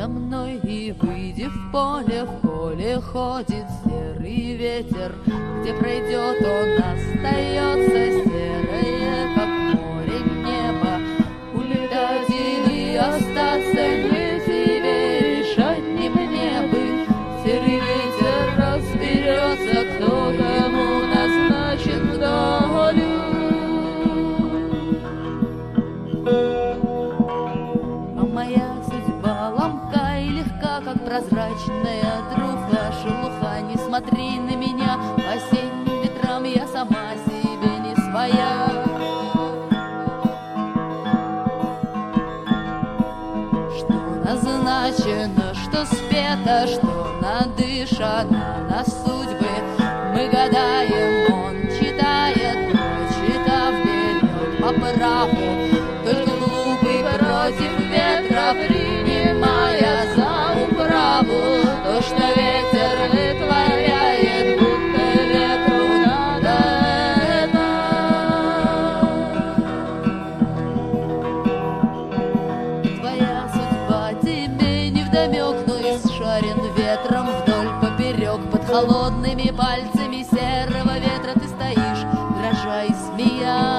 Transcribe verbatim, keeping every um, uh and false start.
со мной и выйди в поле, в поле ходит серый ветер, где пройдет он, остается серое, как море небо. Улетать или остаться, не тебе решать, не мне бы. Серый ветер разберется, кто кому назначен долю. А моя судьба ломка и легка, как прозрачная труха, шелуха. Не смотри на меня, по осенним ветрам я сама себе не своя. Что назначено, что спето, что надышано на судьбы, мы гадаем, он читает, прочитав, берет по праву. Только глупый против ветра, принимая за управу то, что ветер вытворяет, будто ветру надо это. Твоя судьба тебе невдомек, но изшарен ветром вдоль поперек. Под холодными пальцами серого ветра ты стоишь, дрожа и смеясь.